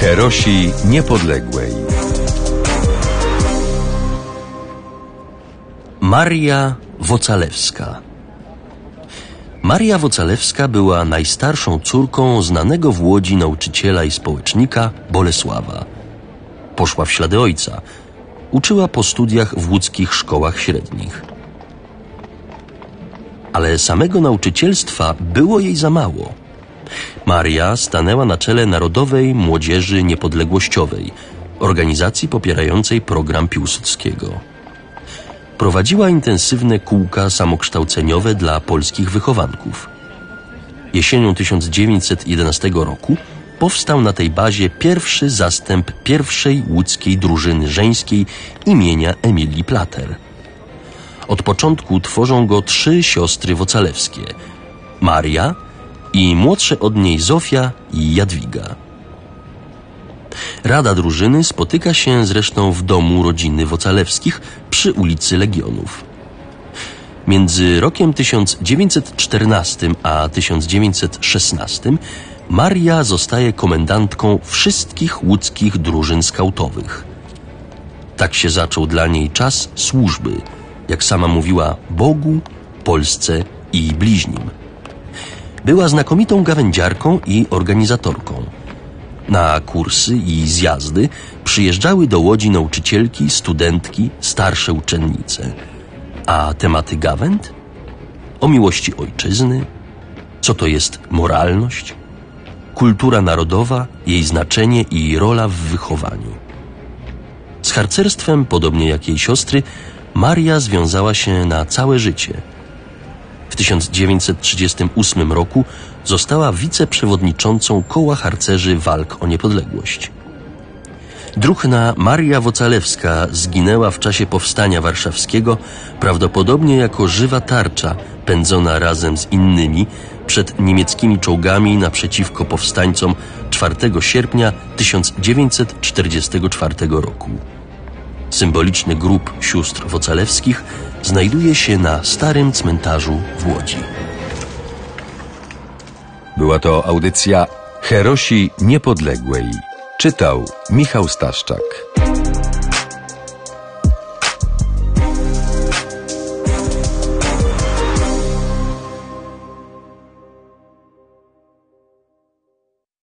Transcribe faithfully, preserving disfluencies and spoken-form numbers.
Herosi Niepodległej. Maria Wocalewska. Maria Wocalewska była najstarszą córką znanego w Łodzi nauczyciela i społecznika Bolesława. Poszła w ślady ojca. Uczyła po studiach w łódzkich szkołach średnich. Ale samego nauczycielstwa było jej za mało. Maria stanęła na czele Narodowej Młodzieży Niepodległościowej, organizacji popierającej program Piłsudskiego. Prowadziła intensywne kółka samokształceniowe dla polskich wychowanków. Jesienią tysiąc dziewięćset jedenastego roku powstał na tej bazie pierwszy zastęp pierwszej łódzkiej drużyny żeńskiej imienia Emilii Plater. Od początku tworzą go trzy siostry wocalewskie: Maria i młodsze od niej Zofia i Jadwiga. Rada drużyny spotyka się zresztą w domu rodziny Wocalewskich przy ulicy Legionów. Między rokiem tysiąc dziewięćset czternastym a tysiąc dziewięćset szesnastym Maria zostaje komendantką wszystkich łódzkich drużyn skautowych. Tak się zaczął dla niej czas służby, jak sama mówiła, Bogu, Polsce i bliźnim. Była znakomitą gawędziarką i organizatorką. Na kursy i zjazdy przyjeżdżały do Łodzi nauczycielki, studentki, starsze uczennice. A tematy gawęd? O miłości ojczyzny, co to jest moralność, kultura narodowa, jej znaczenie i rola w wychowaniu. Z harcerstwem, podobnie jak jej siostry, Maria związała się na całe życie. W tysiąc dziewięćset trzydziestym ósmym roku została wiceprzewodniczącą Koła Harcerzy Walk o Niepodległość. Druhna Maria Wocalewska zginęła w czasie powstania warszawskiego, prawdopodobnie jako żywa tarcza, pędzona razem z innymi przed niemieckimi czołgami naprzeciwko powstańcom czwartego sierpnia tysiąc dziewięćset czterdziestego czwartego roku. Symboliczny grób sióstr Wocalewskich znajduje się na starym cmentarzu w Łodzi. Była to audycja Herosi Niepodległej. Czytał Michał Staszczak.